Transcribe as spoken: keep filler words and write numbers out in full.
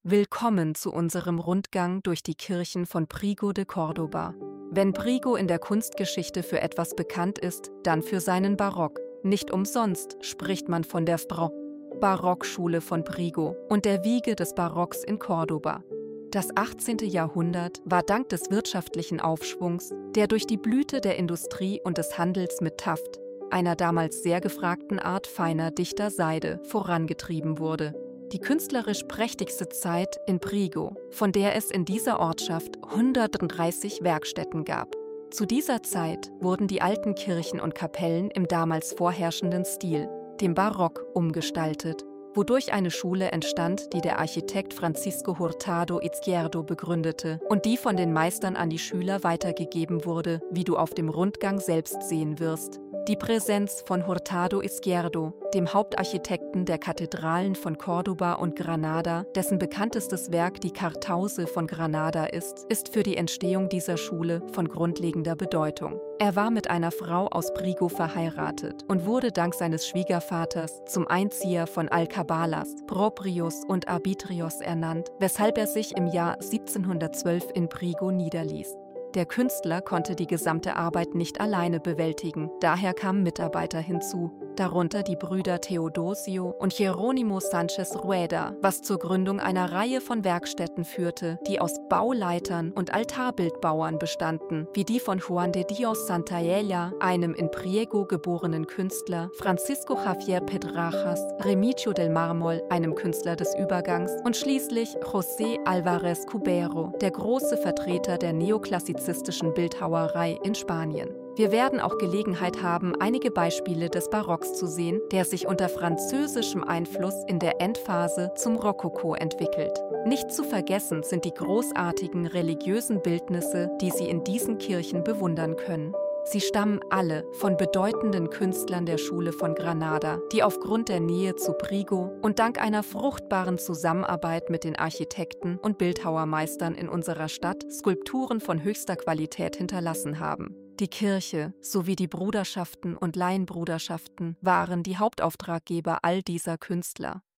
Willkommen zu unserem Rundgang durch die Kirchen von Priego de Córdoba. Wenn Priego in der Kunstgeschichte für etwas bekannt ist, dann für seinen Barock. Nicht umsonst spricht man von der Frau Barockschule von Priego und der Wiege des Barocks in Córdoba. Das achtzehnte Jahrhundert war dank des wirtschaftlichen Aufschwungs, der durch die Blüte der Industrie und des Handels mit Taft, einer damals sehr gefragten Art feiner, dichter Seide, vorangetrieben wurde. Die künstlerisch prächtigste Zeit in Priego, von der es in dieser Ortschaft hundertdreißig Werkstätten gab. Zu dieser Zeit wurden die alten Kirchen und Kapellen im damals vorherrschenden Stil, dem Barock, umgestaltet, wodurch eine Schule entstand, die der Architekt Francisco Hurtado Izquierdo begründete und die von den Meistern an die Schüler weitergegeben wurde, wie du auf dem Rundgang selbst sehen wirst. Die Präsenz von Hurtado Izquierdo, dem Hauptarchitekten der Kathedralen von Córdoba und Granada, dessen bekanntestes Werk die Kartause von Granada ist, ist für die Entstehung dieser Schule von grundlegender Bedeutung. Er war mit einer Frau aus Priego verheiratet und wurde dank seines Schwiegervaters zum Einzieher von Alcabalas, Proprius und Arbitrios ernannt, weshalb er sich im Jahr siebzehnhundertzwölf in Priego niederließ. Der Künstler konnte die gesamte Arbeit nicht alleine bewältigen, daher kamen Mitarbeiter hinzu, darunter die Brüder Theodosio und Jerónimo Sánchez Rueda, was zur Gründung einer Reihe von Werkstätten führte, die aus Bauleitern und Altarbildbauern bestanden, wie die von Juan de Dios Santaella, einem in Priego geborenen Künstler, Francisco Javier Pedrajas, Remigio del Mármol, einem Künstler des Übergangs, und schließlich José Álvarez Cubero, der große Vertreter der neoklassizistischen Bildhauerei in Spanien. Wir werden auch Gelegenheit haben, einige Beispiele des Barocks zu sehen, der sich unter französischem Einfluss in der Endphase zum Rokoko entwickelt. Nicht zu vergessen sind die großartigen religiösen Bildnisse, die Sie in diesen Kirchen bewundern können. Sie stammen alle von bedeutenden Künstlern der Schule von Granada, die aufgrund der Nähe zu Priego und dank einer fruchtbaren Zusammenarbeit mit den Architekten und Bildhauermeistern in unserer Stadt Skulpturen von höchster Qualität hinterlassen haben. Die Kirche sowie die Bruderschaften und Laienbruderschaften waren die Hauptauftraggeber all dieser Künstler.